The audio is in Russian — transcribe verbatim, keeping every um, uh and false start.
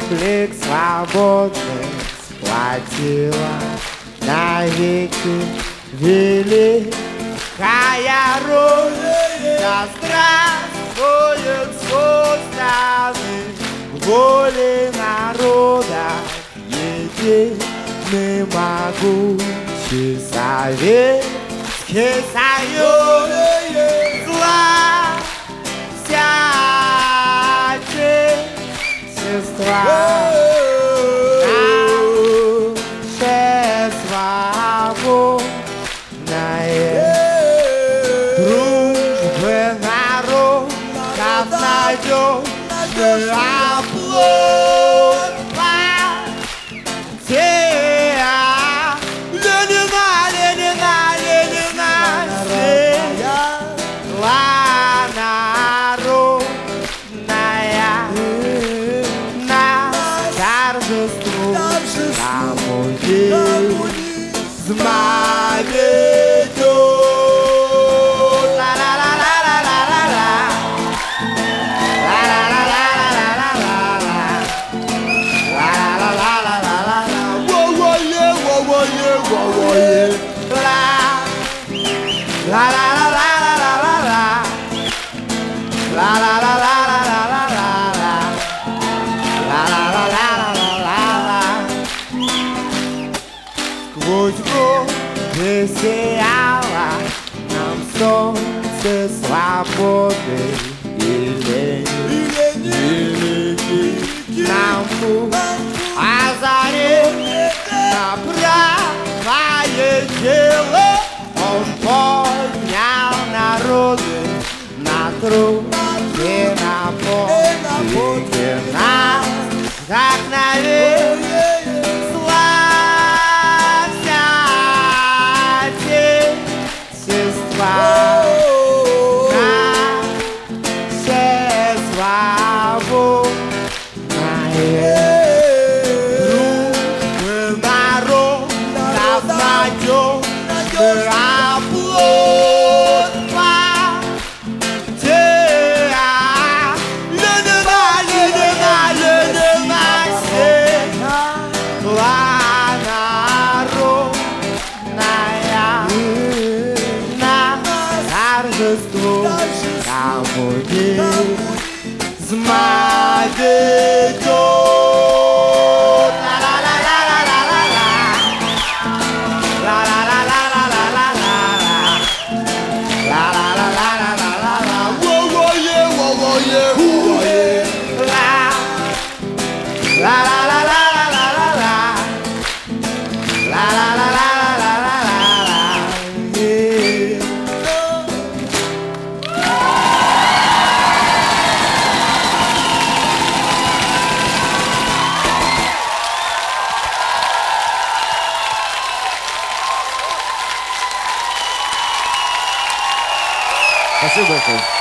облик свободный сплотила навеки великая Русь. Да здравствует суставы воли народа, единый могучий Советский Союз. Зла вся сестра, наше свободное, дружбы народов надежный оплот. Партия Ленина, Ленина, Ленина, сила народная, коммунизм ведет. Ла-ла-ла-ла-ла-ла-ла-ла. Ла-ла-ла-ла-ла-ла-ла-ла. Ла-ла-ла-ла-ла-ла-ла. Во-во-е, во-во-е, во-во-е. Ла. Ла-ла-ла-ла-ла-ла-ла. Ла-ла-ла-ла-ла-ла-ла. Сквозь годы сияло нам солнце свободы и лени, нам путь озарит на правое дело. Он поднял народы на труд и на подвиги нас, как навек. Коммунизм ведет. Ла-ла-ла-ла-ла-ла-ла. Ла-ла-ла-ла-ла-ла-ла. Ла-ла-ла-ла-ла-ла-ла. Во-во-е, во-во-е, во-во-е. Ла. Ла-ла-ла-ла-ла-ла-ла. Ла-ла-ла-ла-ла-ла-ла. Спасибо большое.